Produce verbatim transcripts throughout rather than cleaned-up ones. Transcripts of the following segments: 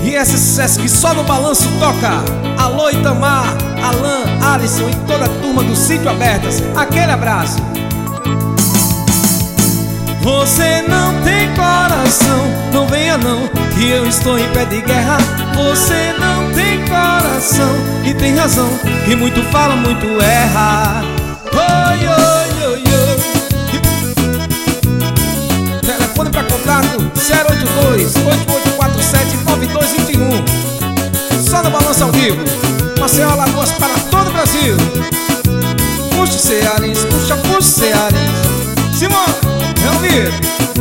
E esse sucesso que só no balanço toca. Alô Itamar, Alan, Alisson e toda a turma do Sítio Abertas, aquele abraço. Você não tem coração, não venha não, que eu estou em pé de guerra. Você não tem coração e tem razão, que muito fala, muito erra. Oi, oi, oi, oi. Telefone para contato zero oito dois, oito oito quatro sete, nove dois dois um. Só no Balanço ao Vivo, Maceió, Alagoas, para todo o Brasil. Puxa o cearense, puxa, puxa o cearense. Simone, é ouvir.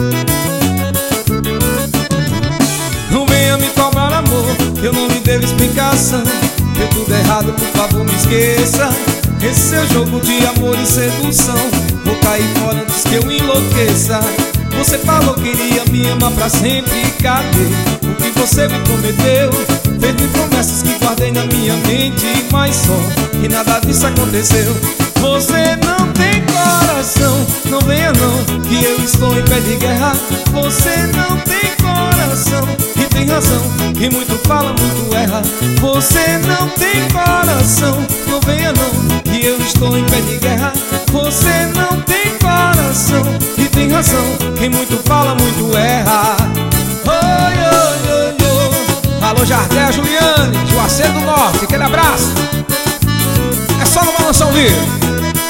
Não venha me cobrar amor, eu não lhe devo explicação. Deu tudo errado, por favor me esqueça. Esse seu jogo de amor e sedução, vou cair fora antes que eu enlouqueça. Você falou que iria me amar pra sempre, cadê o que você me prometeu? Fez-me promessas que guardei na minha mente, mas só que nada disso aconteceu. Você não tem coração, não venha não, que eu estou em pé de guerra. Você não tem coração e tem razão, que muito fala, muito erra. Você não tem coração, não venha não, que eu estou em pé de guerra. Você não tem coração e tem razão, quem muito fala, muito erra. Oi, oi, oi, oi. Alô Jardel, Juliane, Juazeiro do Norte, aquele abraço. É só no Balanço ao Vivo.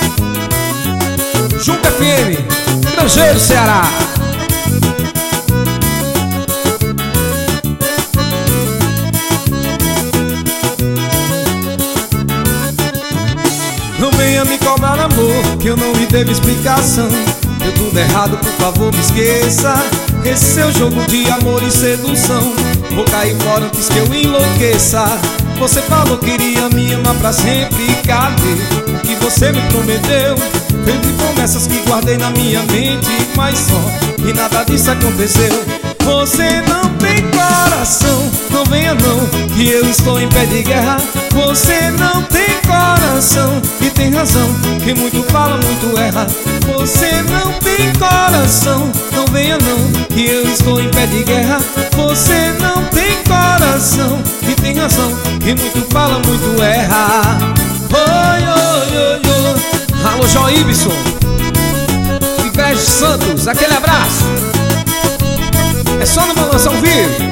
Junto F M, Grangeiro, Ceará. Não venha me cobrar amor, que eu não lhe devo explicação. Deu tudo errado, por favor me esqueça. Esse seu jogo de amor e sedução, vou cair fora antes que eu enlouqueça. Você falou que iria me amar pra sempre, cadê o que você me prometeu? Fez promessas que guardei na minha mente, mas só que nada disso aconteceu. Você não tem coração, não venha não, que eu estou em pé de guerra. Você não tem coração e tem razão, que muito fala, muito erra. Você não tem coração, não venha não, que eu estou em pé de guerra. Você não tem coração e tem razão, que muito fala, muito erra. Oi, oi, oi, oi. Alô João Ibson, Inveja Santos, aquele abraço. É só no Balanço ao Vivo.